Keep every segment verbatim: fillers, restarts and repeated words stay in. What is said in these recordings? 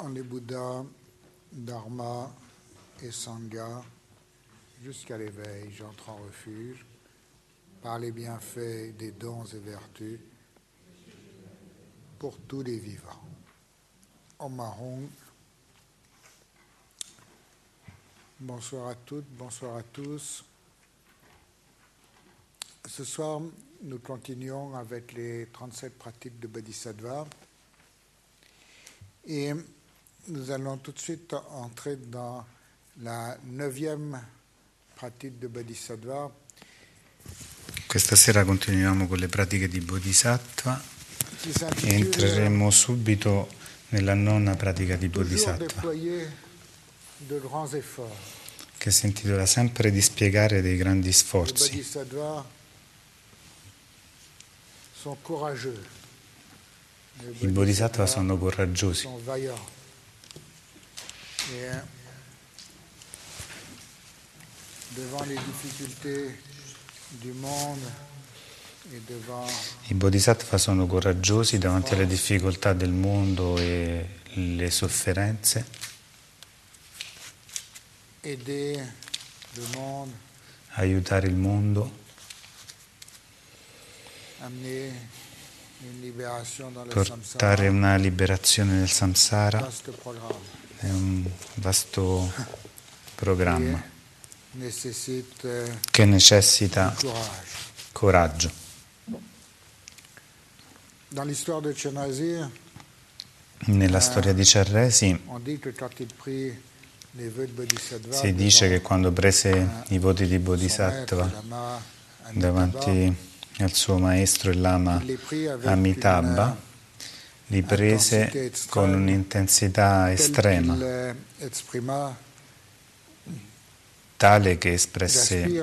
en les Bouddhas, Dharma et Sangha jusqu'à l'éveil, j'entre en refuge par les bienfaits des dons et vertus pour tous les vivants. Om Mahong. Bonsoir à toutes, bonsoir à tous. Ce soir, nous continuons avec les trente-sept pratiques de Bodhisattva et nous allons tout de suite entrer dans la neuvième pratique de Bodhisattva. Questa sera continuiamo con le pratiche di Bodhisattva e entreremo subito nella nona pratica di Bodhisattva, che si intitola sempre dispiegare dei grandi sforzi. I Bodhisattva sono coraggiosi. I Bodhisattva sono coraggiosi davanti alle difficoltà del mondo e le sofferenze. Aiutare il mondo. Portare una liberazione nel samsara. È un vasto programma che necessita coraggio. Nella storia di Cerresi si dice che quando prese i voti di Bodhisattva davanti al suo maestro il Lama Amitabha, li prese con un'intensità estrema, tale che espresse: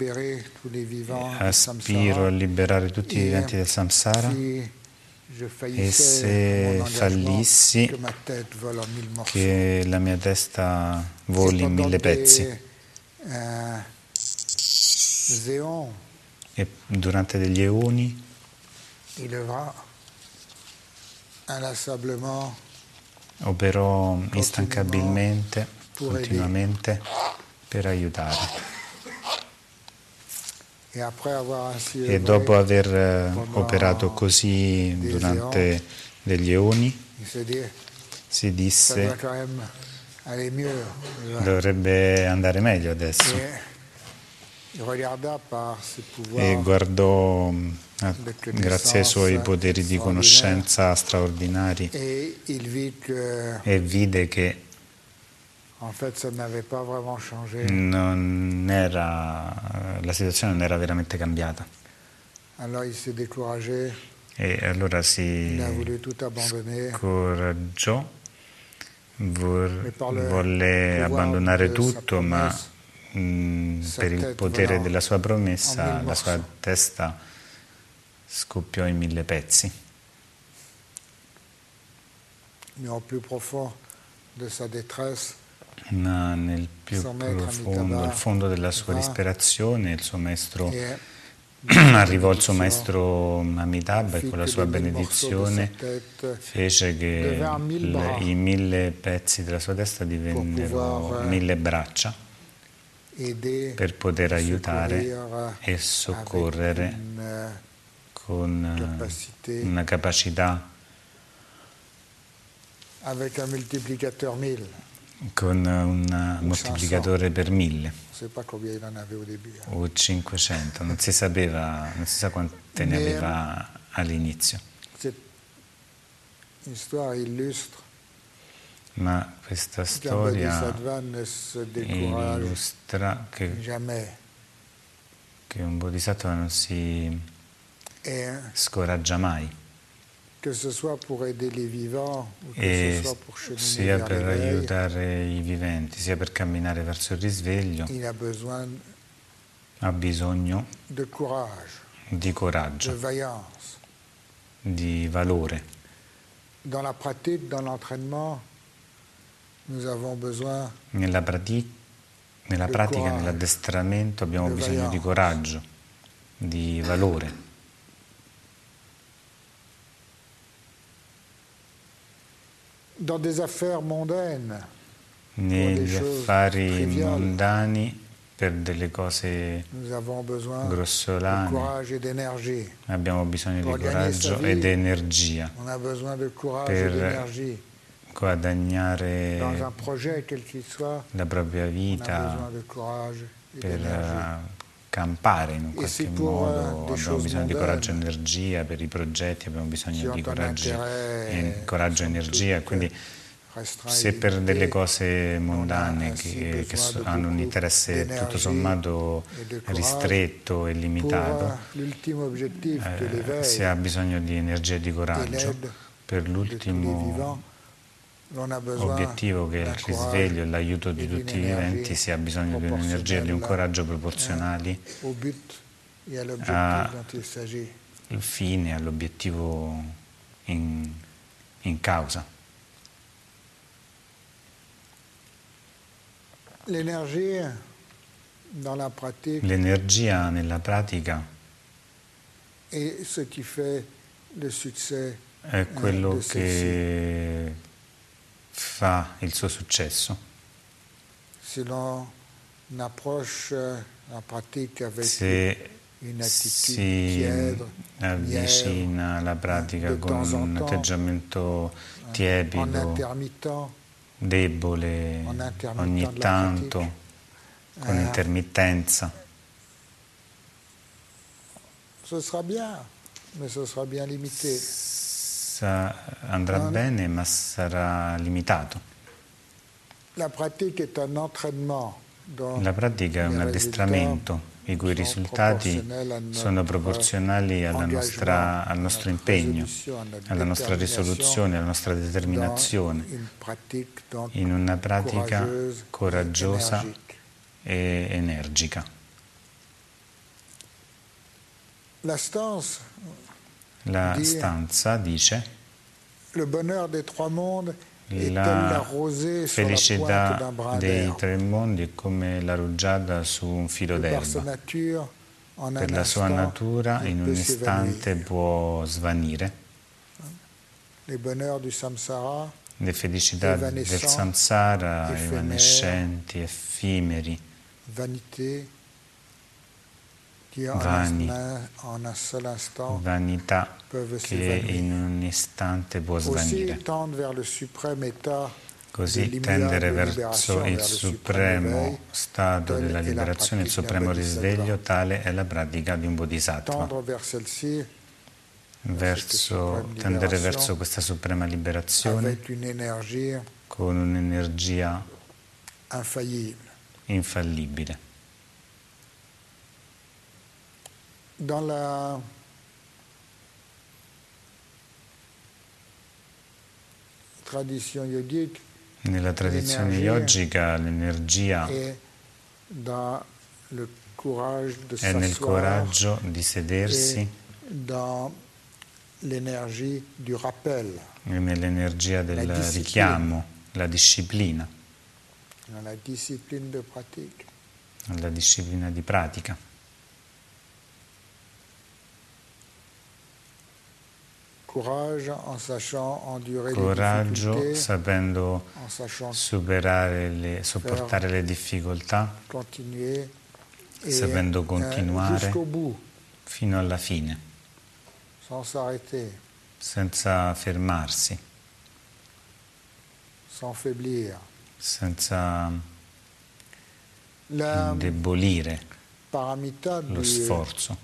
aspiro a liberare tutti i viventi del samsara e se fallissi che la mia testa voli in mille pezzi. E durante degli eoni operò instancabilmente, continuamente, per aiutare. E dopo aver operato così durante degli eoni, si disse: dovrebbe andare meglio adesso. E guardò, grazie ai suoi poteri di conoscenza straordinari, e vide che non era, la situazione non era veramente cambiata. E allora si scoraggiò, volle abbandonare tutto, ma per il potere della sua promessa la sua testa scoppiò in mille pezzi. Ma nel più profondo, il fondo della sua disperazione, il suo maestro arrivò il suo maestro Amitabha e con la sua benedizione fece che le, i mille pezzi della sua testa divennero mille braccia, per poter aiutare e soccorrere con una capacità, con un moltiplicatore per mille o cinquecento, non si sapeva, non si sa quante ne aveva all'inizio. Ma questa storia illustra che, che un Bodhisattva non si scoraggia mai, e sia per aiutare i viventi, sia per camminare verso il risveglio, ha bisogno di coraggio, di valore. Nella, prati- nella pratica, nell'addestramento abbiamo bisogno di coraggio, di valore. dans des affaires mondaines, negli affari mondani, per delle cose grossolane abbiamo bisogno di coraggio ed energia. Per guadagnare la propria vita, per campare in un qualche modo abbiamo bisogno di coraggio e energia, per i progetti abbiamo bisogno di coraggio e coraggio e energia, quindi se per delle cose mondane che, che hanno un interesse tutto sommato ristretto e limitato, eh, si ha bisogno di energia e di coraggio. Per l'ultimo obiettivo, che è il risveglio e l'aiuto di tutti i viventi, si ha bisogno di un'energia e di un coraggio proporzionali al fine, all'obiettivo in, in causa. L'energia nella pratica è quello che fa il suo successo. Se si avvicina alla pratica con un atteggiamento tiepido, debole, ogni tanto, con intermittenza, andrà bene, ma sarà limitato. La pratica è un addestramento i cui risultati sono proporzionali alla nostra, al nostro impegno, alla nostra risoluzione, alla nostra determinazione, in una pratica coraggiosa e energica. La stanza dice: la felicità dei tre mondi è come la rugiada su un filo d'erba. Per la sua natura in un istante può svanire. Le felicità del samsara, evanescenti, effimeri, vani, vanità che in un istante può svanire. Così tendere verso il supremo stato della liberazione, il supremo risveglio, tale è la pratica di un bodhisattva. Verso, tendere verso questa suprema liberazione con un'energia infallibile. Dans la tradizione yogique, nella tradizione yogica l'energia è, è nel coraggio di sedersi e nell'energia del richiamo, la disciplina, la disciplina la disciplina di pratica. Coraggio sapendo superare le, sopportare le difficoltà, sapendo continuare fino alla fine, senza fermarsi, senza indebolire lo sforzo.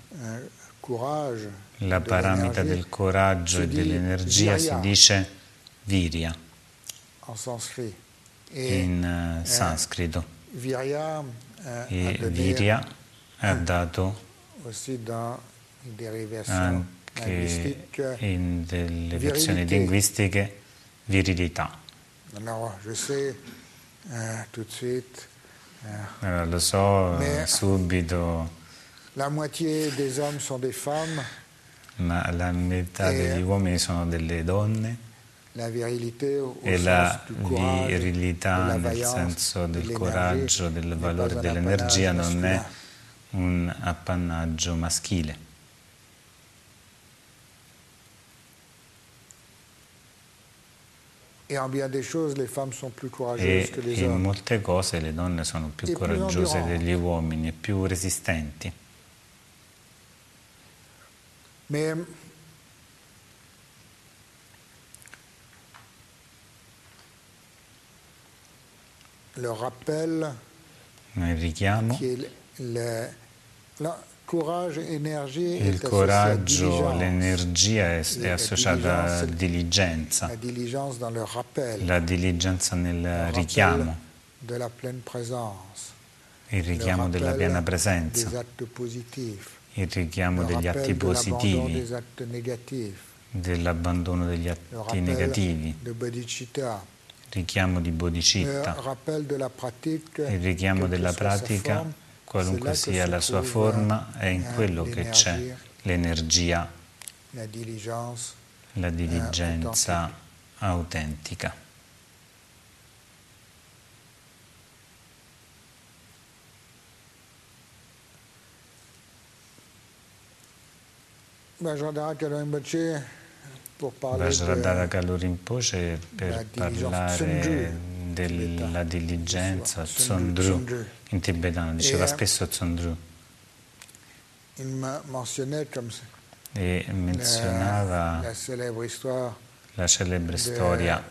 La paramita del coraggio e dell'energia si dice virya in sanscrito, e virya è dato anche in delle versioni linguistiche virilità. Allora, lo so subito. La moitié des hommes sont des femmes. Ma la metà degli uomini sono delle donne, la virilité, e la virilità nel senso del coraggio, del valore dell'energia non è un appannaggio maschile. Et en bien des choses, les femmes sont plus courageuses e que les in hommes. molte cose le donne sono più E coraggiose più degli uomini e più resistenti. Mais le rappel Il richiamo, che il, le, la courage, énergie il est coraggio, associé à l'energia è, è la associata a diligenza, la diligence dans le rappel, la diligenza nel le richiamo, de la pleine présence, il richiamo le della piena rappel presenza, des actes positifs, il richiamo le degli rappel atti de l'abandon positivi, des actes négatifs, dell'abbandono degli le atti rappel negativi, de bodhicitta, richiamo di le bodhicitta, rappel de la pratique, il richiamo quelle que della soit sa pratica, forme, qualunque c'est là que sia se la sua trouve, forma, è in eh, quello che c'è l'énergie, l'energia, la diligence, la eh, diligenza authentique. autentica. Vajradhara Rinpoche per parlare della diligenza, Tsondru, in tibetano, diceva spesso Tsondru. E menzionava la celebre storia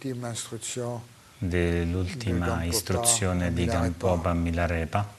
dell'ultima istruzione di Gampopa Milarepa.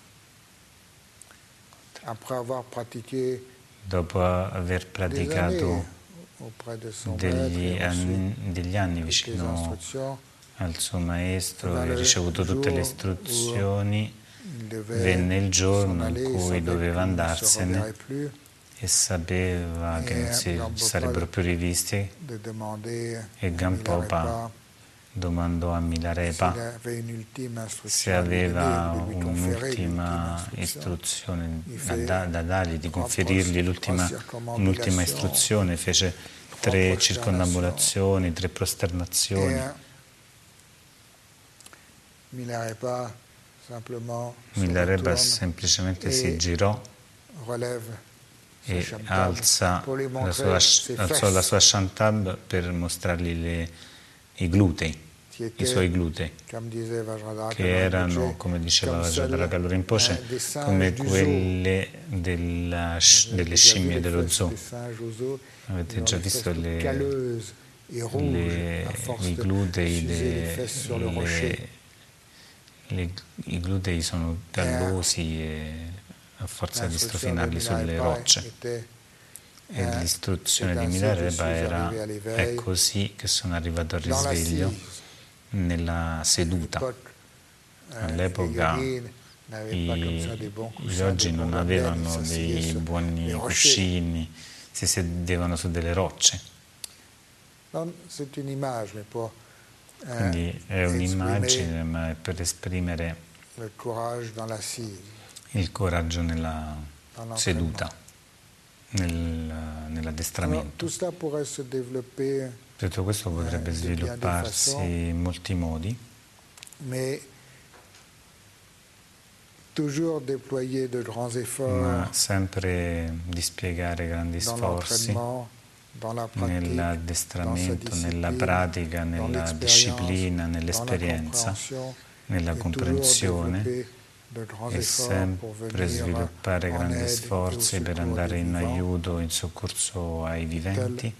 Dopo aver praticato degli anni, degli anni vicino al suo maestro e ricevuto tutte le istruzioni, venne il giorno in cui doveva andarsene e sapeva che non si sarebbero più rivisti, e Gampopa domandò a Milarepa se aveva un'ultima istruzione da, da dargli, di conferirgli l'ultima, un'ultima istruzione. Fece tre circondambulazioni, tre prosternazioni. Milarepa semplicemente si girò e alza la sua, alzò la sua shantab per mostrargli le, i glutei, i suoi glutei, che erano, come diceva Vajradhara Rinpoche, come quelle della, delle scimmie dello zoo. Avete già visto le, le, i glutei, de, le, le, i glutei sono gallosi e a forza di strofinarli sulle rocce. E l'istruzione di Milarepa era: è così che sono arrivato al risveglio nella seduta. All'epoca i, gli yogi non avevano dei buoni cuscini, si sedevano su delle rocce. Quindi è un'immagine, ma è per esprimere il coraggio nella seduta, nel, nell'addestramento. Tutto questo potrebbe svilupparsi in molti modi, ma sempre dispiegare grandi sforzi nell'addestramento, nella pratica, nella disciplina, nell'esperienza, nella comprensione, e sempre sviluppare grandi sforzi per andare in aiuto, in soccorso ai viventi.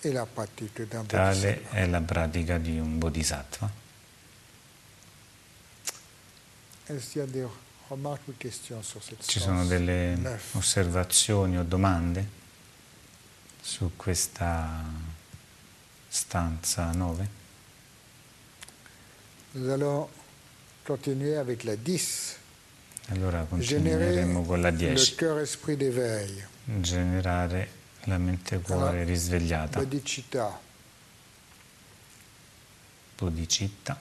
Tale è la pratica di un bodhisattva. Ci sono delle osservazioni o domande su questa stanza nove? Allora continueremo con la dieci. Generare la mente cuore risvegliata. Bodhicitta. Bodhicitta.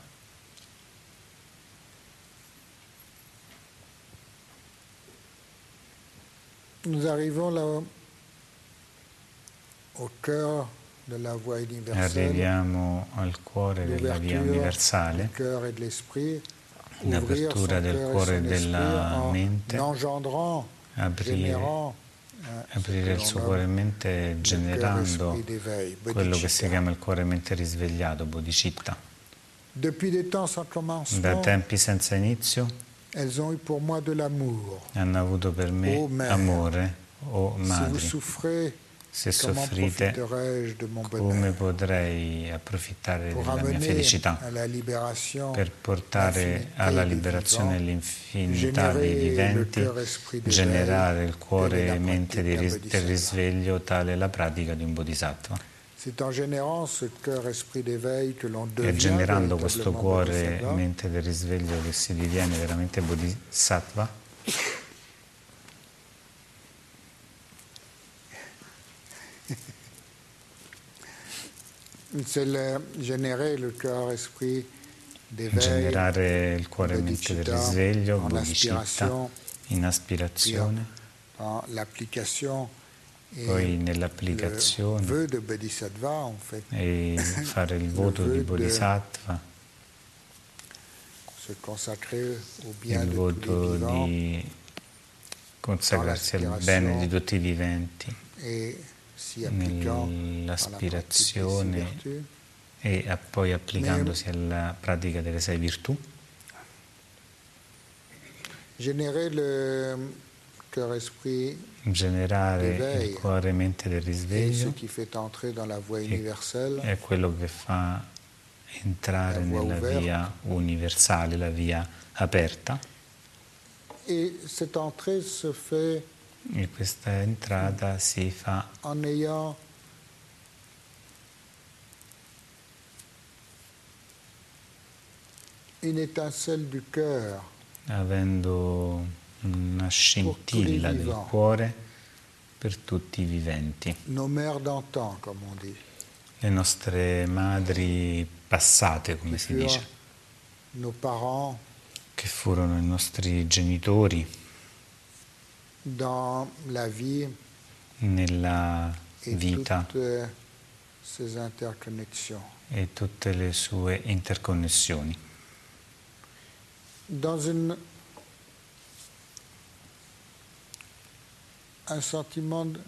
Nous arrivons là au cœur de la voie universelle. Arriviamo al cuore della via universale. L'apertura del cuore e della mente, aprire, aprire il suo cuore e mente generando quello che si chiama il cuore e mente risvegliato, bodhicitta. Depuis des temps sans Da commencement, tempi senza inizio elles ont eu pour moi de l'amour. hanno avuto per me Oh, mère, amore, o Si vous madri. souffrez, Se comment soffrite, profiterai-je de mon come bonheur? potrei approfittare Pour della mia amener felicità? à la libération Per portare alla l'infinité des liberazione vivants, l'infinità dei générer le viventi, cœur esprit d'éveil, generare il telle cuore est e la mente pratique di d'un ris- del bodhisattva. risveglio, tale è la pratica di un bodhisattva. C'est en générant ce cœur esprit d'éveil que l'on È devient generando questo véritablement cuore bodhisattva. mente del risveglio che si diviene veramente bodhisattva. C'est le, générer le cœur esprit d'éveil, Generare il cuore e mente del risveglio, en bodhicitta, aspiration, in aspirazione, dans l'application et poi le nell'applicazione vœu de bodhisattva, en fait, e fare il voto vœu di de bodhisattva, se consacrer au bien il de tous les voto vivants di consacrarsi al l'aspiration bene di tutti i viventi, et s'y appliquant par la pratique des six nell'aspirazione vertus. e a- poi applicandosi alla pratica delle sei virtù. Générer le cœur esprit Generare d'éveil il cuore e mente del est ce risveglio qui fait entrer dans la voie è, universelle è quello che fa entrare La voie nella ouverte. via universale, la via aperta, et cette entrée se fait e questa entrata si fa en ayant une étincelle du cœur avendo una scintilla del vivants. cuore per tutti i viventi. nos mères d'antan, comme on dit, Le nostre madri passate, come qui si furent dice, nos parents che furono i nostri genitori dans la vie nella et vita toutes ces interconnexions. e tutte le sue interconnessioni. Dans une, un sentiment de,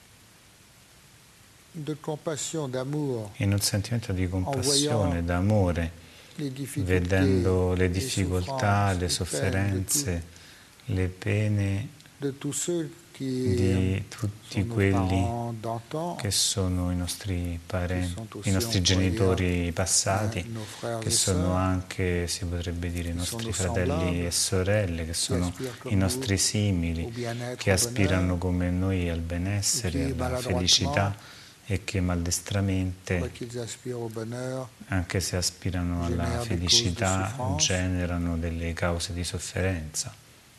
de compassion, d'amour, In un sentimento di compassione, d'amore, les difficultés, vedendo le les difficoltà, souffrances, le les sofferenze, le pene de tous ceux qui di tutti sont nos quelli parents d'antan, che sono i nostri parenti, Qui sont i nostri aussi genitori passati, nos frères che et sono sœurs, anche, si potrebbe dire, i nostri nos fratelli semblables, e sorelle, che sono aspirent comme i nostri nous simili, au bien-être, che au aspirano bonheur, come noi al benessere, qui alla maladroitement, felicità e che maldestramente, quoi qu'ils aspirent au bonheur, anche se aspirano alla génèrent des causes de felicità, souffrance. generano delle cause di sofferenza.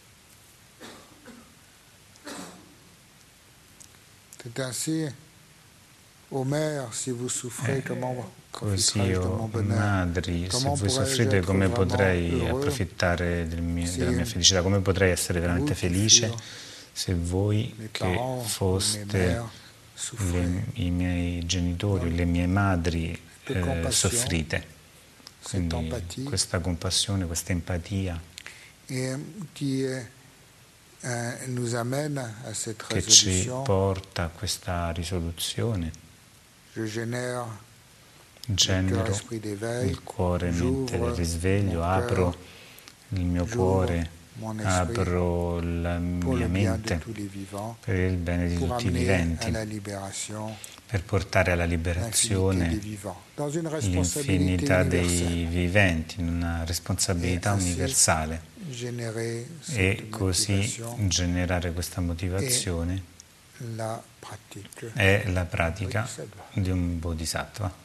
C'est ainsi, ô mère, si vous souffrez, comment Così profiterai-je de io, mon bonheur? madri, se Comment voi pourrais-je soffrite, être come vraiment potrei heureux approfittare del mio- si della mia felicità? Come potrei essere veramente vous qui felice furent se voi mes che parents ou mes foste mères souffrez? le- i miei genitori, le mie madri De eh, compassion, soffrite? cette Quindi empathie, questa compassione, questa empatia et qui eh, nous amène à cette che ci résolution. porta a questa risoluzione. Je génère Genero le cœur esprit d'éveil, il cuore e mente del j'ouvre risveglio, mon apro il mio j'ouvre cuore, mon esprit apro la pour mia le bien de mente tous les vivants, per il bene di pour tutti i amener viventi, à la libération per portare alla l'infinité des liberazione vivants, dans une responsabilité l'infinità dei universelle. viventi, in una responsabilità E ainsi universale, générer cette e così motivation generare questa motivazione la pratique. è la pratica Bodhisattva. di un bodhisattva.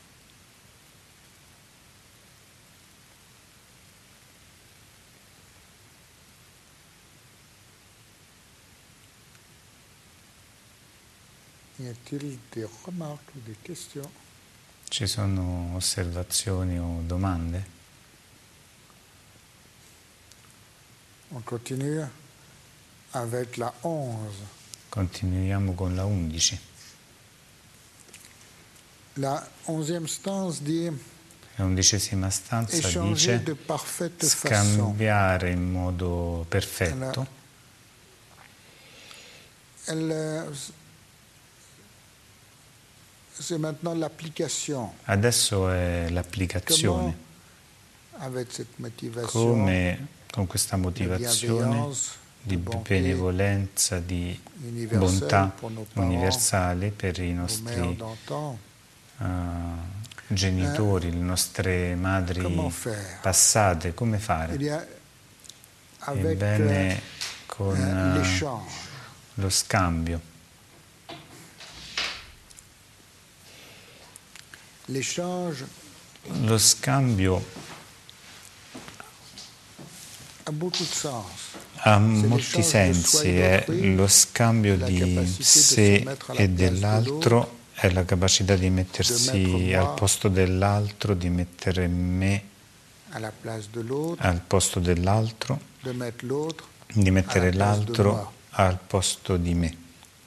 Y a-t-il des remarques ou des questions? Ci sono osservazioni o domande? On continue avec la onze. Continuiamo con la undici. La onzième stance dit La undicesima stanza échanger dice de parfaite façon. scambiare in modo perfetto. Alors, elle, c'est maintenant l'application. Adesso è l'applicazione. come con questa motivazione di benevolenza, di bontà universale per i nostri uh, genitori, le nostre madri passate, come fare? Ebbene, con uh, lo scambio. Lo scambio ha molti sensi, è lo scambio di sé e dell'altro, è la capacità di mettersi al posto dell'altro, di mettere me al posto dell'altro, di mettere l'altro al posto di me,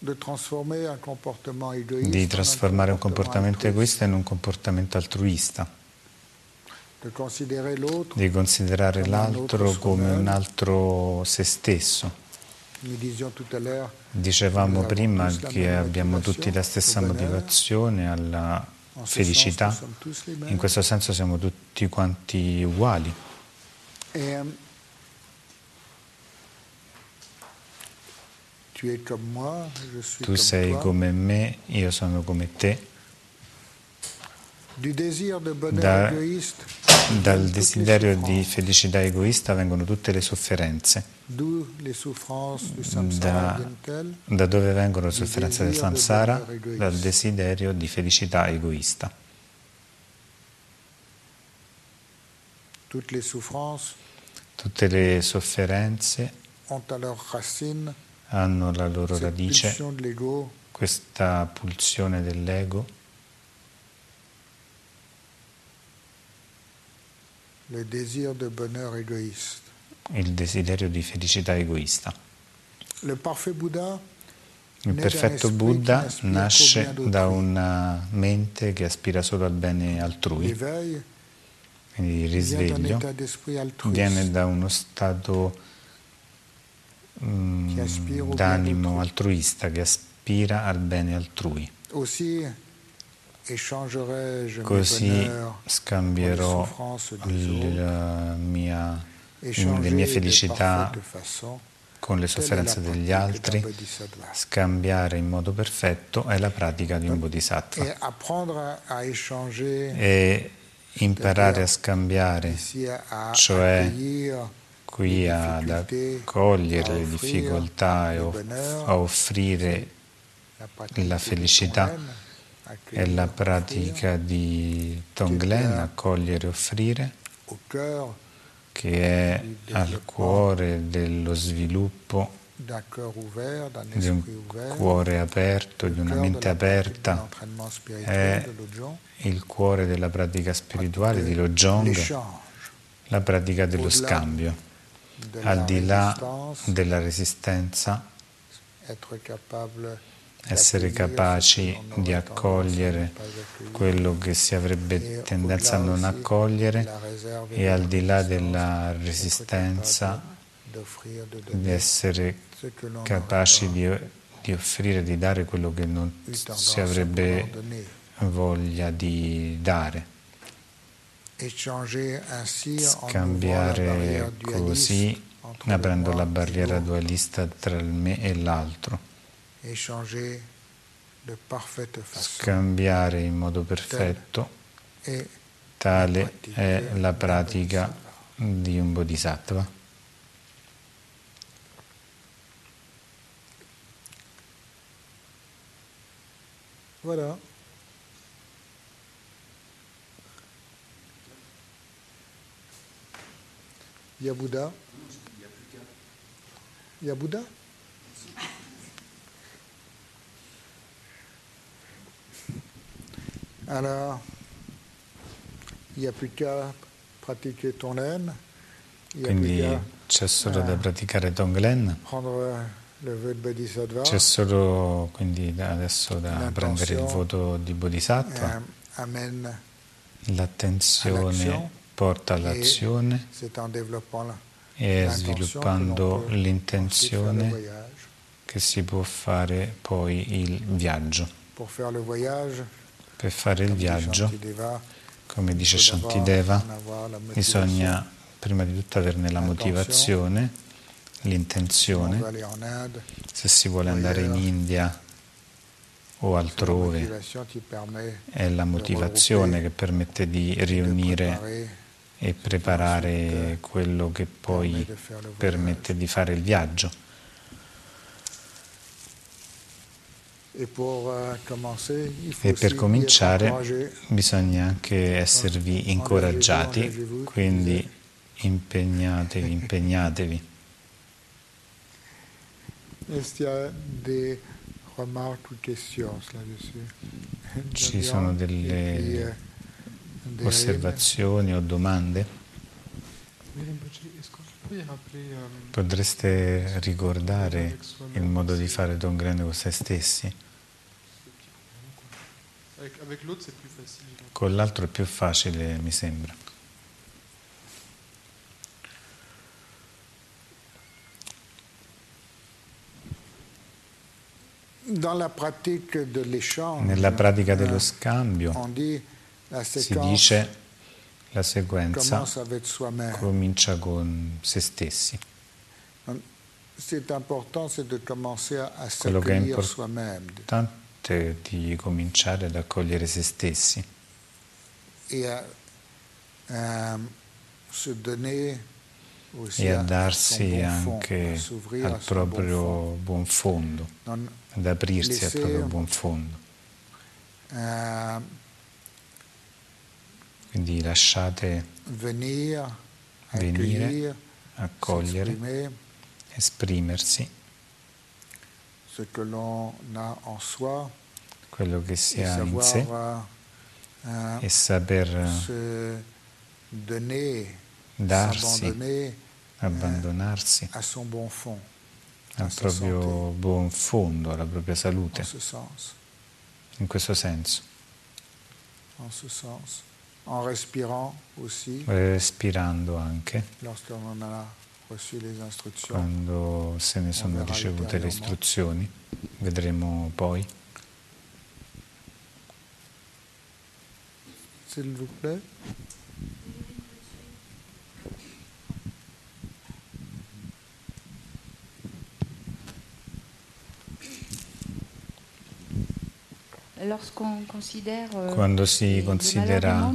di trasformare un comportamento egoista in un comportamento altruista, di considerare l'altro come un altro se stesso. Dicevamo prima che abbiamo tutti la stessa motivazione alla felicità, in questo senso siamo tutti quanti uguali. Tu sei come me, io sono come te. Da, dal desiderio di felicità egoista vengono tutte le sofferenze. Da, da dove vengono le sofferenze del samsara? Dal desiderio di felicità egoista. Tutte le sofferenze hanno la loro radice, questa pulsione dell'ego, le désir de bonheur égoïste. Il desiderio di felicità egoista. Le parfait Bouddha, il perfetto Buddha nasce da una mente che aspira solo al bene altrui, quindi il risveglio viene da uno stato mm, d'animo altruista che aspira al bene altrui. Così scambierò la mia, le mie felicità con le sofferenze degli altri. Scambiare in modo perfetto è la pratica di un bodhisattva. E imparare a scambiare, cioè qui ad accogliere le difficoltà e a offrire la felicità, è la pratica di Tonglen, accogliere e offrire, che è al cuore dello sviluppo di un cuore aperto, di una mente aperta, è il cuore della pratica spirituale di Lojong, la pratica dello scambio, al di là della resistenza, essere capaci di accogliere quello che si avrebbe tendenza a non accogliere e al di là della resistenza di essere capaci di, di offrire, di dare quello che non si avrebbe voglia di dare. Scambiare così, aprendo la barriera dualista tra il me e l'altro. Scambiare in modo perfetto, tale è la pratica di un bodhisattva. Voilà. Il y a Bouddha. Il y a Bouddha. Alors, il n'y a plus qu'à pratiquer Tonglen. Quindi c'è solo da praticare Tonglen. C'è solo quindi da adesso da prendere il voto di Bodhisattva. L'attenzione porta all'azione e sviluppando l'intenzione che si può fare poi il viaggio. Per fare il viaggio, come dice Shantideva, bisogna prima di tutto averne la motivazione, l'intenzione. Se si vuole andare in India o altrove, è la motivazione che permette di riunire e preparare quello che poi permette di fare il viaggio. E per cominciare bisogna anche esservi incoraggiati, quindi impegnatevi, impegnatevi. Ci sono delle osservazioni o domande? Potreste ricordare il modo di fare Don Grande con se stessi? Con l'altro è più facile, mi sembra. Nella pratica dello scambio si dice la sequenza comincia con se stessi. Quello che è importante è di cominciare ad accogliere se stessi e a darsi anche al proprio buon fondo, ad aprirsi al proprio buon fondo. Quindi lasciate venire, accogliere, esprimersi quello che si ha in sé e saper darsi, abbandonarsi al proprio buon fondo, alla propria salute, in questo senso. Respirando anche, quando se ne sono ricevute le istruzioni, vedremo poi. S'il vous plaît. Quando si considera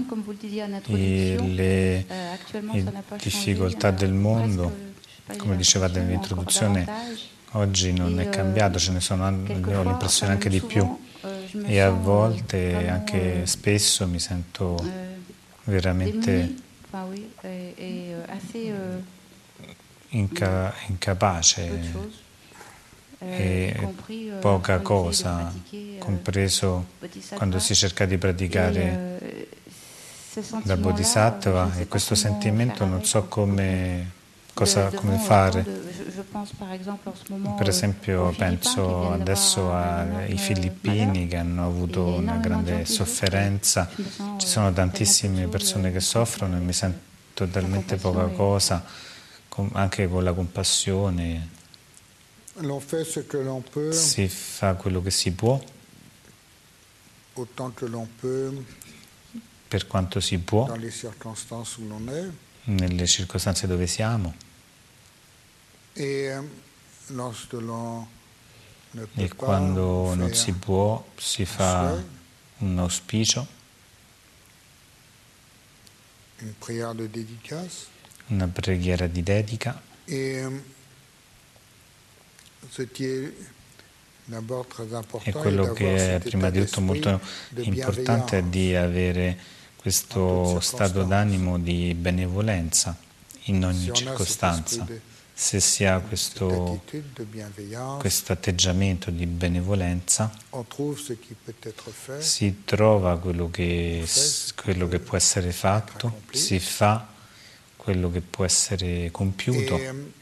le difficoltà del mondo, come dicevate nell'introduzione, oggi non è cambiato, ce ne sono, ho l'impressione anche di più, e a volte, anche spesso, mi sento veramente inca- incapace e poca cosa, compreso quando si cerca di praticare la Bodhisattva, e questo sentimento non so come, cosa, come fare. Per esempio penso adesso ai filippini che hanno avuto una grande sofferenza, ci sono tantissime persone che soffrono e mi sento talmente poca cosa, anche con la compassione. Si fa quello che si può, per quanto si può, nelle circostanze dove siamo, e quando non si può si fa un auspicio, una preghiera di dedica. E quello che è prima di tutto molto importante è di avere questo stato d'animo di benevolenza in ogni circostanza. Se si ha questo atteggiamento di benevolenza, si trova quello che, quello che può essere fatto, si fa quello che può essere compiuto.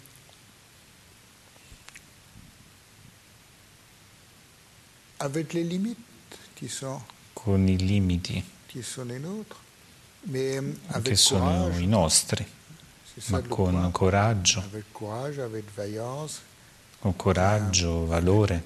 Avec les limites qui sont, con i limiti qui sont les nôtres, mais avec che sono courage, i nostri, ma con point. coraggio, avec courage, avec vaillance, con coraggio, valore,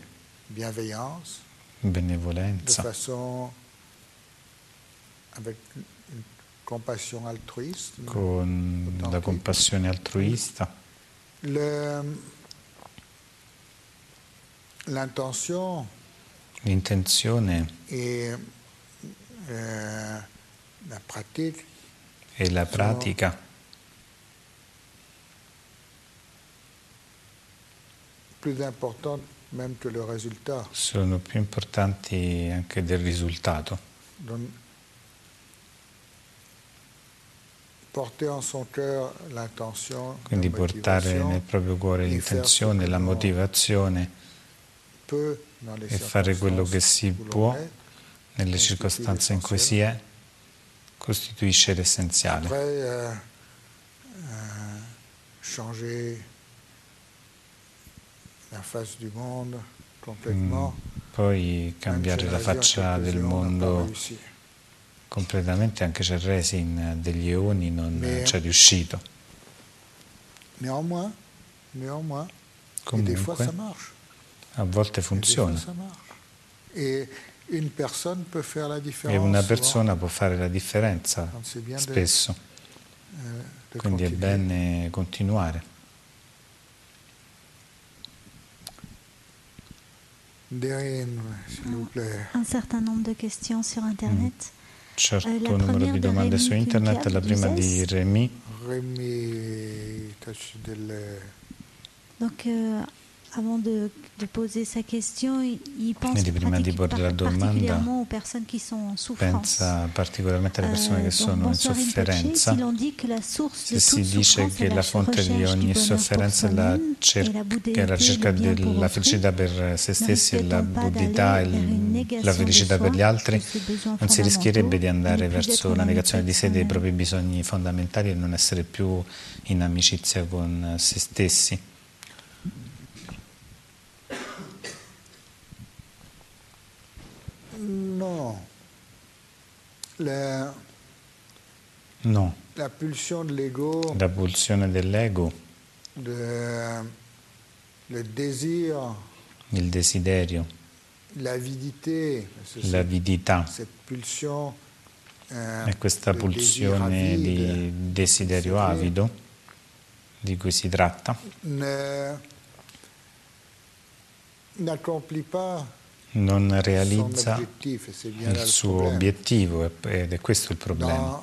bienveillance, benevolenza, de façon avec compassion altruiste, con la compassione altruista. Le, l'intention L'intenzione e eh, la pratique e la pratica plus important même que le résultat. Sono più importanti anche del risultato. Donc, porter en son cœur l'intention, quindi portare nel proprio cuore l'intenzione, la motivazione e fare quello che si può nelle circostanze in cui si è, costituisce l'essenziale. Après, euh, changer la face du monde complètement. Mm, poi cambiare la faccia del mondo completamente, anche c'è Resin degli Eoni non c'è riuscito. Néanmoins, néanmoins, Comunque, et des fois ça marche. A volte funziona. E une personne peut faire la différence. E una persona può fare la differenza spesso. De, Quindi è bene continuare. Un certain nombre de questions sur Internet. Un certo uh, numero di domande su Internet. La prima di Rémi. Rémi Donc, euh, avant de, de poser sa question, il pense prima di porre la domanda, particolarmente aux personnes qui sont en souffrance. Pensa particolarmente alle persone che sono in sofferenza. Se si dice che la fonte di ogni sofferenza è la, cer- è la ricerca della felicità per se stessi e la buddhità e la felicità per gli altri, non si rischierebbe di andare verso la negazione di sé, dei propri bisogni fondamentali e non essere più in amicizia con se stessi? No. La, no. La pulsione dell'ego. La pulsione dell'ego. De, le désir. Il desiderio. L'avidité. L'avidità. Pulsion, eh, è questa pulsione di desiderio avido di cui si tratta. Ne, n'accomplit pas. Non realizza il suo obiettivo ed è questo il problema.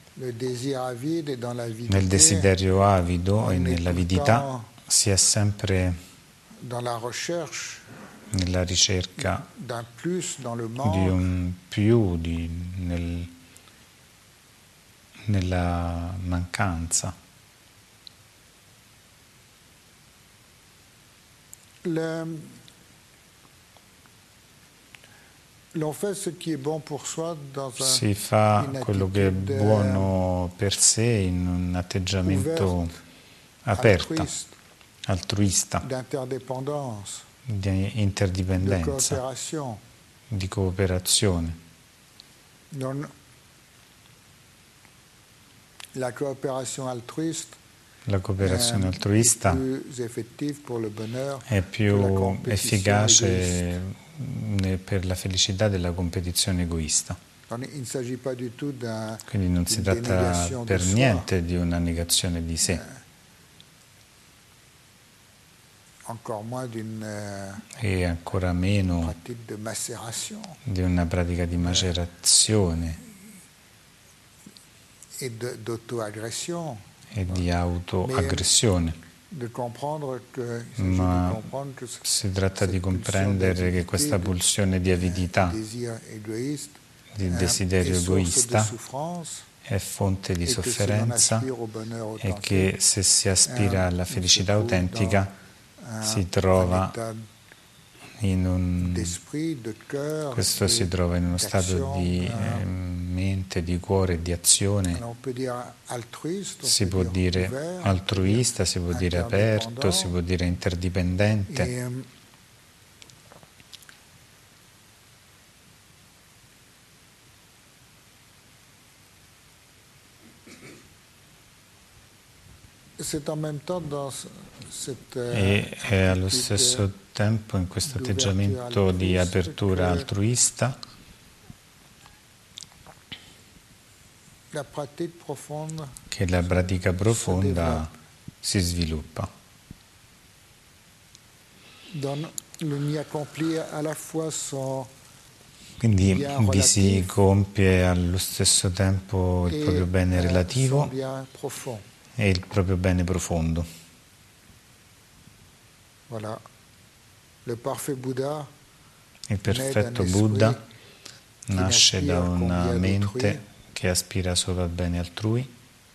Nel desiderio avido e nell'avidità si è sempre nella ricerca di un più, di, nel, nella mancanza. Le, Si fa quello che è buono per sé in un atteggiamento aperto, altruista, di interdipendenza, di cooperazione. La cooperazione altruista La cooperazione altruista è più efficace per la felicità della competizione egoista. Quindi non si tratta per niente di una negazione di sé. E ancora meno di una pratica di macerazione e di autoaggressione. Ma si tratta di comprendere che questa pulsione di avidità, di desiderio egoista, è fonte di sofferenza e che se si aspira alla felicità autentica si trova in un questo si trova in uno stato di eh, mente, di cuore, di azione. Si può dire altruista, si può dire aperto, si può dire interdipendente. E è allo stesso tempo in questo atteggiamento di apertura altruista che la pratica profonda si sviluppa. Quindi vi si compie allo stesso tempo il proprio bene relativo e il proprio bene profondo. Il perfetto Buddha nasce da una mente che aspira solo al bene altrui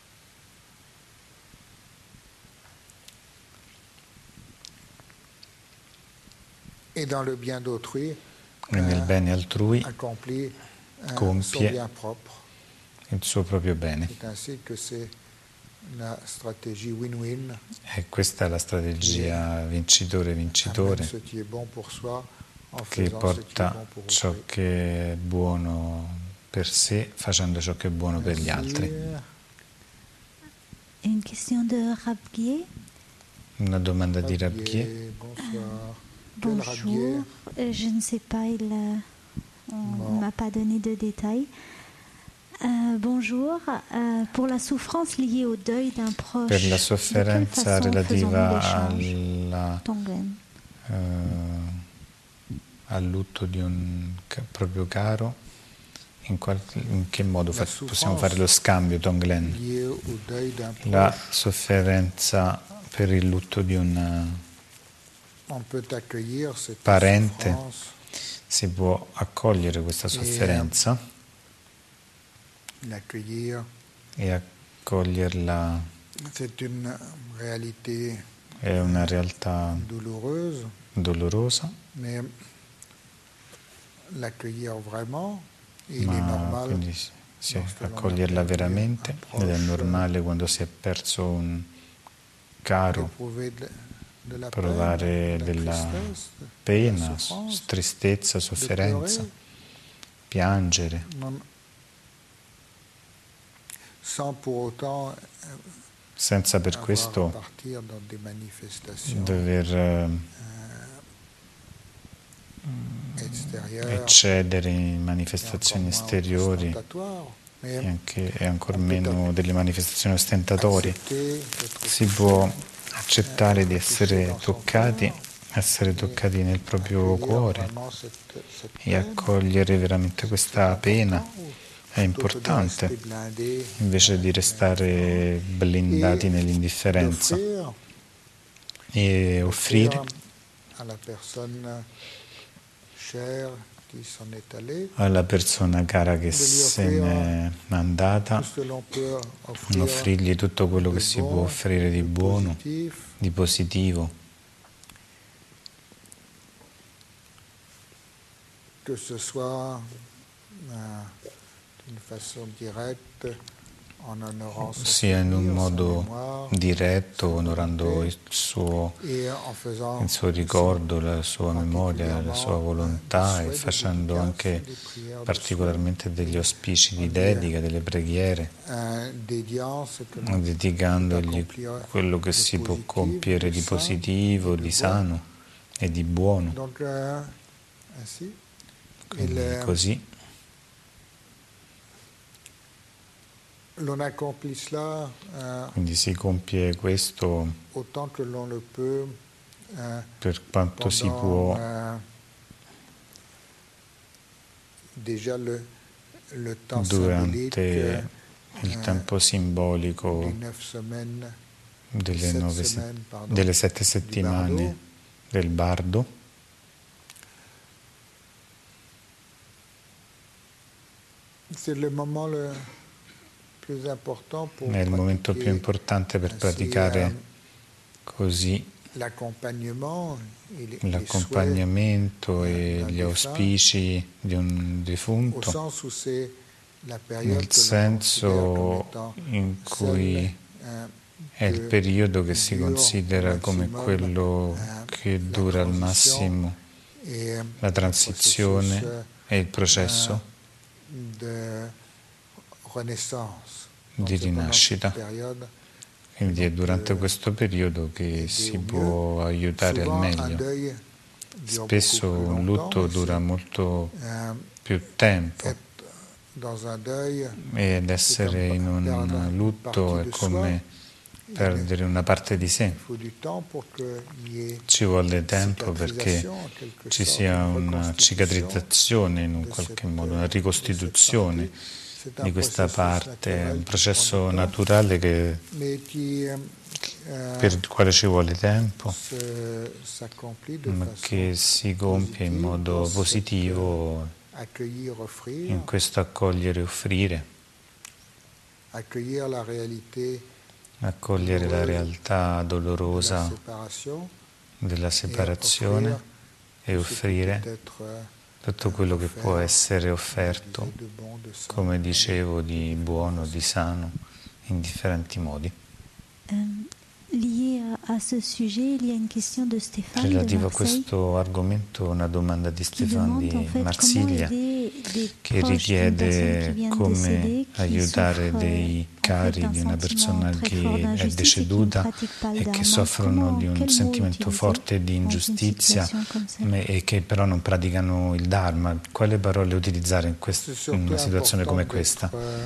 e dans le bien d'autrui e nel bene altrui compie il suo proprio bene. E questa è la strategia vincitore-vincitore che porta ciò che è buono per sé facendo ciò che è buono per gli altri. Une question de Rabguier. Una domanda di Rabguier. Bonjour, euh, je ne sais pas, il ne m'a pas donné de détails. Euh, bonjour, euh, pour la souffrance liée au deuil d'un proche, per la sofferenza relativa alla, uh, al lutto di un ca- proprio caro, in, qual- in che modo fa- possiamo fare lo scambio, Tonglen? La sofferenza per il lutto di un parente, si può accogliere questa sofferenza e accoglierla è una realtà dolorosa, ma quindi sì, accoglierla veramente, ed è normale quando si è perso un caro provare della pena, tristezza, sofferenza, piangere, senza per questo dover eccedere in manifestazioni esteriori e, anche, e ancor meno delle manifestazioni ostentatorie. Si può accettare di essere toccati, essere toccati nel proprio cuore e accogliere veramente questa pena è importante, invece di restare blindati nell'indifferenza, e offrire alla persona cara che se n'è andata, offrirgli tutto quello che si può offrire di buono, di positivo, che ce soit d'une façon directe, sia in un modo diretto, onorando il suo, il suo ricordo, la sua memoria, la sua volontà, e facendo anche particolarmente degli auspici di dedica, delle preghiere, dedicandogli quello che si può compiere di positivo, di sano e di buono. Quindi così quindi si compie questo per quanto si può durante il tempo simbolico delle, nove, delle sette settimane del bardo. È il momento più importante per praticare così l'accompagnamento e gli auspici di un defunto, nel senso in cui è il periodo che si considera come quello che dura al massimo la transizione e il processo di rinascita. Quindi è durante questo periodo che si può aiutare al meglio. Spesso un lutto dura molto più tempo ed essere in un lutto è come perdere una parte di sé. Ci vuole tempo perché ci sia una cicatrizzazione in un qualche modo, una ricostituzione di questa parte, è un processo naturale che, per il quale ci vuole tempo, ma che si compie in modo positivo in questo accogliere e offrire, accogliere la realtà dolorosa della separazione e offrire tutto quello che può essere offerto, come dicevo, di buono, di sano, in differenti modi. Um, lié à, à ce sujet, il y a une question de Stéphane de Relativo a Marseille, questo argomento, una domanda di qui Stéphane demande en di fait Marsiglia, comment aider des che proches d'une personne qui richiede vient de come décéder, qui aiutare souffre dei en fait cari d'un di una sentiment persona très fort che è d'injustice et qui ne deceduta pratique pas le e che dharma. soffrono Comment, di un quel mot sentimento utiliser forte di dans une ingiustizia situation comme ça? me- e che però non praticano il Dharma. Quale parole utilizzare in, quest- in una situazione come questa?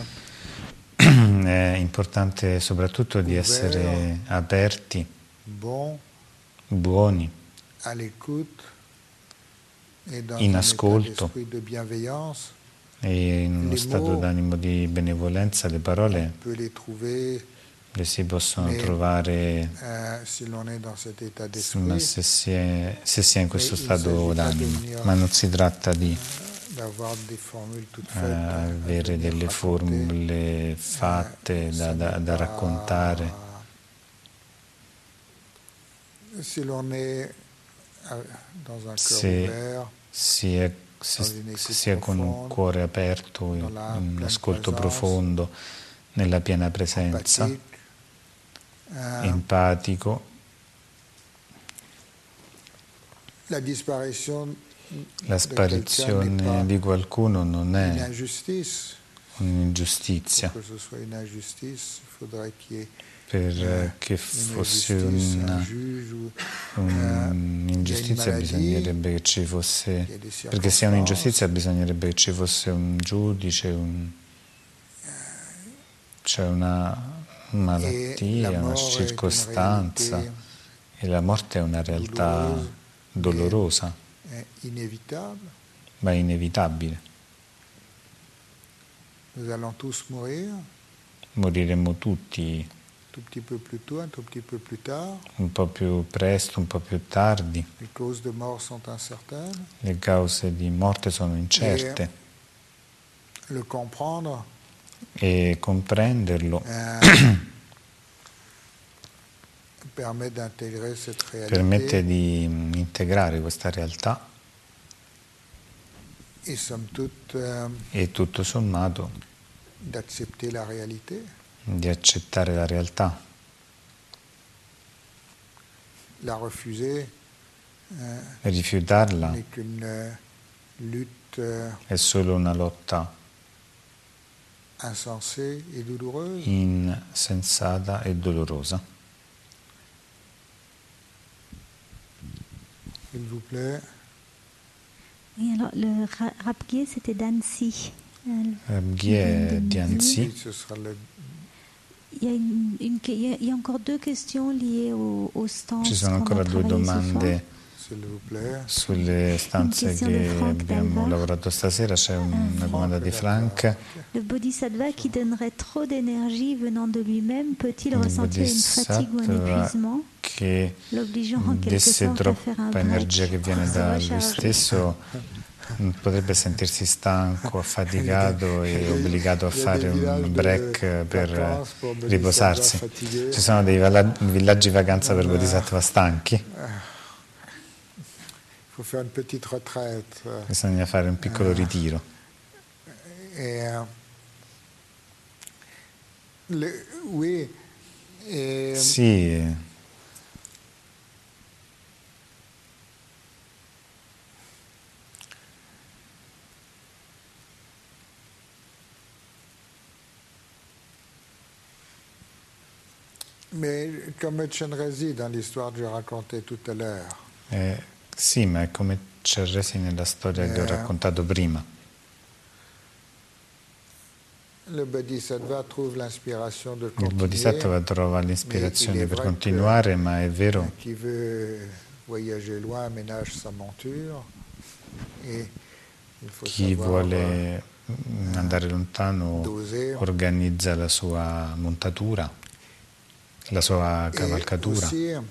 È importante soprattutto di essere aperti, buoni, in ascolto e in uno stato d'animo di benevolenza. Le parole le si possono trovare ma se si, è, se si è in questo stato d'animo, ma non si tratta di eh, avere delle formule fatte da, da, da raccontare. Se si è, se, se si è con un cuore aperto, in un ascolto profondo, nella piena presenza, empatico, la sparizione di qualcuno non è un'ingiustizia. Perché fosse una, un'ingiustizia bisognerebbe che ci fosse, perché se è un'ingiustizia bisognerebbe che ci fosse un giudice, un, cioè una malattia, una circostanza, e la morte è una realtà dolorosa, ma inevitabile. Moriremo tutti, un po' più presto, un po' più tardi. Le cause di morte sono incerte e comprenderlo permette di integrare questa realtà e tutto sommato di accettare la realtà. Rifiutarla è solo una lotta insensata e dolorosa. S'il vous plaît. Et alors, le Rabgye, c'était d'Annecy. Rabgye di Annecy. Il y, a une, une, il y a encore deux questions liées au, au stanze. Ci sono ancora due domande sulle stanze che abbiamo lavorato stasera. C'è una domanda di Frank. Le Bodhisattva qui donnerait trop d'énergie venant de lui-même peut-il ressentir une fatigue ou un épuisement, che desse troppa energia che viene da lui stesso potrebbe sentirsi stanco, affaticato e obbligato a fare un break per riposarsi. Ci sono dei villaggi vacanza per bodhisattva stanchi. Bisogna fare un piccolo ritiro. Sì. Mais comme Chenrezig dans l'histoire que je racontais tout à l'heure. Eh, sì, ma è come Chenrezig nella storia eh, che ho raccontato prima. il Bodhisattva trova l'ispirazione per continuare, ma è vero chi vuole andare lontano organizza la sua montatura, la sua cavalcatura.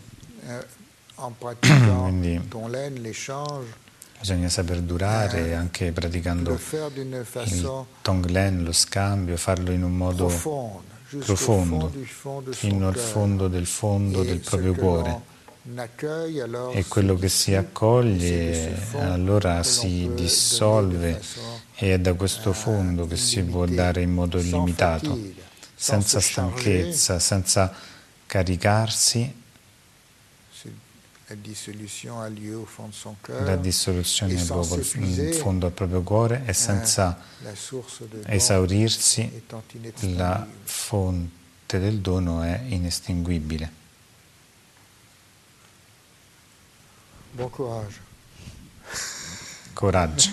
Quindi bisogna saper durare anche praticando il Tonglen, lo scambio, farlo in un modo profondo, fino al fondo del fondo del proprio cuore. E quello che si accoglie allora si dissolve e è da questo fondo che si può dare in modo illimitato, senza stanchezza, senza caricarsi. La dissoluzione è proprio in fondo al proprio cuore e senza esaurirsi la fonte del dono è inestinguibile. Buon coraggio. Coraggio.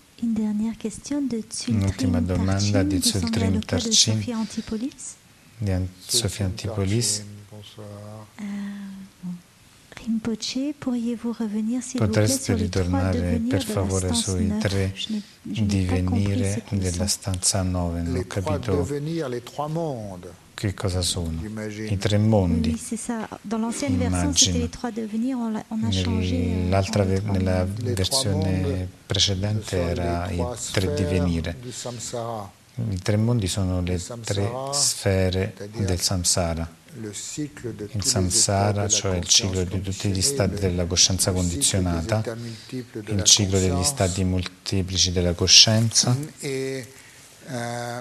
Un'ultima domanda di Tsultrim Tarchin di Sofia Antipolis. Rinpoche, pourriez-vous revenir s'il vous plaît Potreste sur les trois ritornare devenirs per de la favore stanza sui neuf? tre Je n'ai- je n'ai pas divenire compris ce qu'ils della sont. stanza nove, non ho Les trois capito devenirs, les trois mondes, che cosa sono. j'imagine. I tre Oui, mondi. oui, c'est ça. Dans l'ancienne version, Immagino. c'était les trois devenirs. On, l'a- on a changé. euh, Nell'altra, en les ver- trois nella mondes. Les versione trois mondes, precedente ce sont era les i trois tre sphères divenire. du samsara. I tre mondi sono le Il tre samsara, sfere c'est-à-dire del samsara. Le cycle de Il tous les samsara, états de la cioè il ciclo di tutti gli conscience stati conditionnée, della coscienza le cycle des condizionata, états multiples de il la ciclo degli conscience, stati molteplici della coscienza et euh,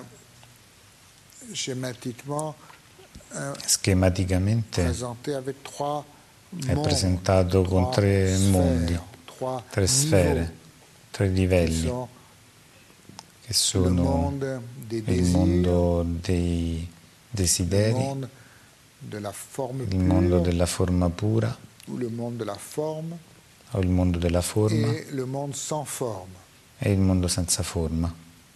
schématiquement euh, schematicamente présenté avec trois è mondes, presentato con trois tre sphères, mondi, trois tre niveaux, sfere, tre qui livelli, sont che le sono monde des il désirs, mondo dei le desideri, monde de la forme il mondo pure, della forma pura ou le monde de la forme, o il mondo della forma et le monde sans forme. e il mondo senza forma.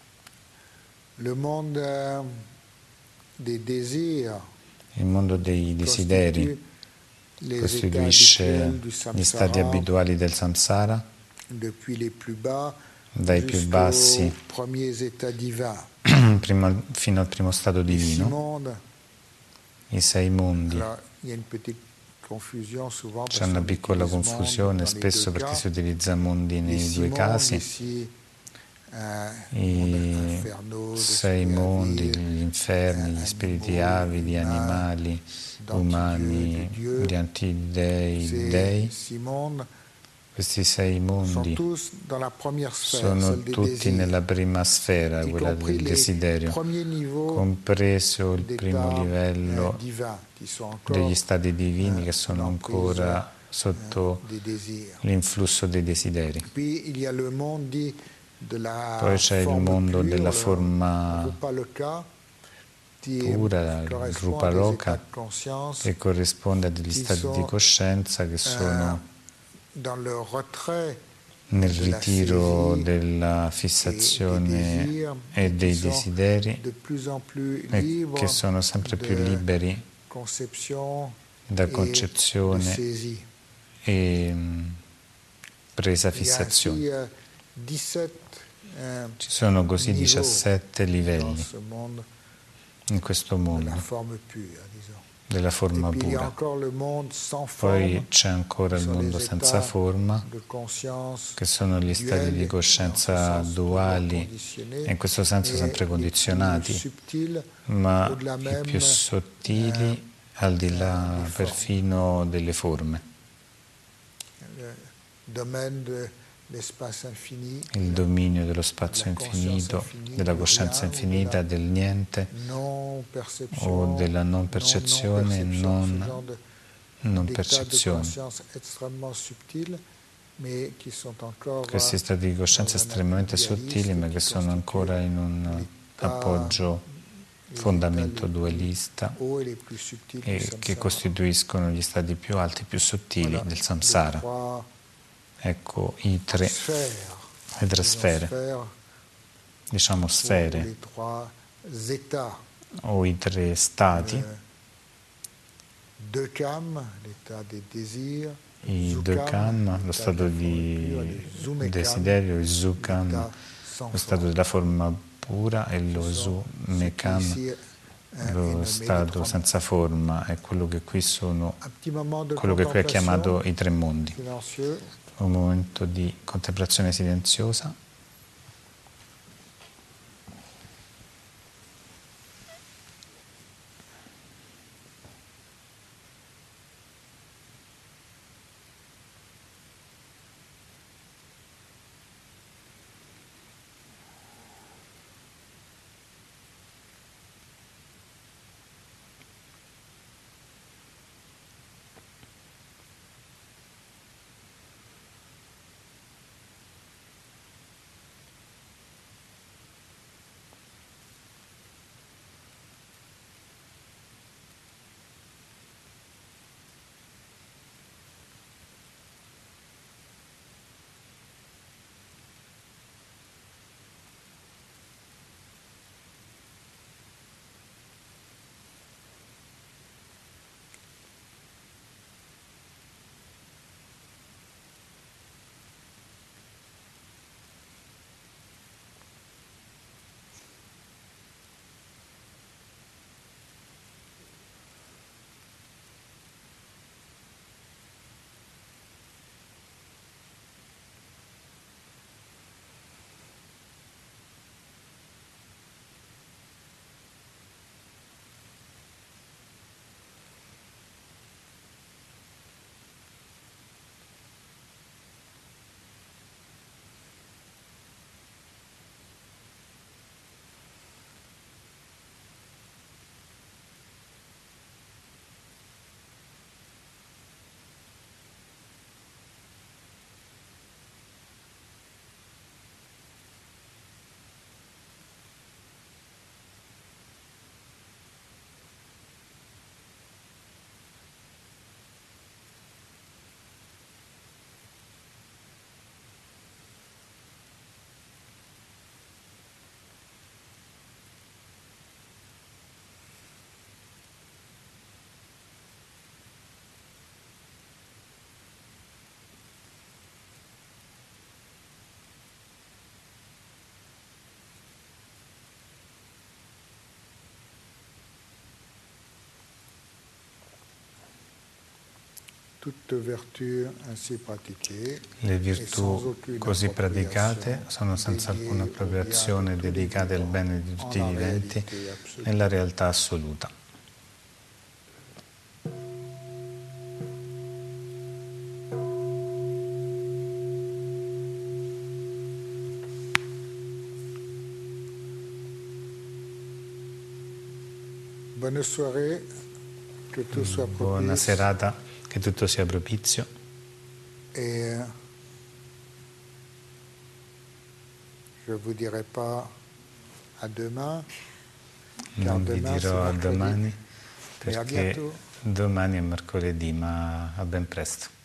Le monde euh, des désirs Il mondo dei desideri constitue les états costituisce habituels du gli stati samsara, abituali del samsara, depuis les plus bas dai più jusqu'aux bassi premiers états divins. prima- fino al primo stato Les six divino, mondes, i sei mondi. alors, il y a une petite confusion souvent C'è parce una qu'on piccola utilise monde confusione dans les spesso deux perché cas. si utilizza mondi Les nei six due mondes casi, ici, euh, i monde infernaux, sei d'esprits mondi, avides, gli inferni, gli spiriti avidi, animali, umani, gli antidei, ces dei. six mondes Questi sei sont mondi tous dans la première sphère, sono celle des tutti désirs, nella prima sfera, y quella compris del les desiderio, premiers niveaux compreso il primo d'états euh, livello divins qui sont encore degli stati divini eh, che sono l'emprise, ancora sotto des désirs. l'influsso dei desideri. Puis il y a le monde dit de la Poi c'è il forme mondo pure, della le forma Rupaloka, qui est- pura, il correspond Rupa à des Loka, états de conscience che corrisponde a degli qui stati di sont, coscienza che sono dans le retrait nel de la ritiro saisie della et des fissazione désirs, e qui dei sont desideri de plus en plus e libres che sono sempre più de liberi conception da et de concezione saisie. e mh, presa Il y a fissazione. ainsi euh, dix-sept euh, Ci sono così niveaux diciassette dans livelli ce monde in questo de la mondo forme pure, disons. della Et forma puis il y a pura. encore le monde sans Poi forme, c'è ancora il sono mondo les senza états forma, de conscience che sono gli stati duels, di dans ce coscienza sens duali conditionnés, e in questo senso et sempre les plus condizionati, subtils, ma au-delà i même, più sottili al di là eh, di perfino delle forme. le domaine de l'espace infini, Il dominio dello spazio della infinito, coscienza infinita, della del coscienza rien, infinita, della del niente non perception, o della non percezione e non, non, non, non d'états de percezione. conscience extrêmement subtils, mais qui sont encore Questi stati di coscienza estremamente sottili, ma che sono ancora in un appoggio fondamento dualista e che costituiscono gli stati più alti e più sottili del samsara. Ecco i tre, le tre sfere, diciamo sfere, états, o i tre stati, euh, Dekam, l'état des désirs, i Zukam, Dekam, lo stato di desiderio, il Zukam, lo stato della forma pura, e lo Zumekam, lo stato senza forma, è quello che qui sono, quello che qui è chiamato i tre mondi. Un momento di contemplazione silenziosa. Le virtù così praticate sono senza alcuna appropriazione dedicate al bene di tutti i viventi nella realtà assoluta. Buona serata, che tutto sia propizio. E je vous dirai pas a demain, non vi dirò a domani, perché domani è mercoledì, ma a ben presto.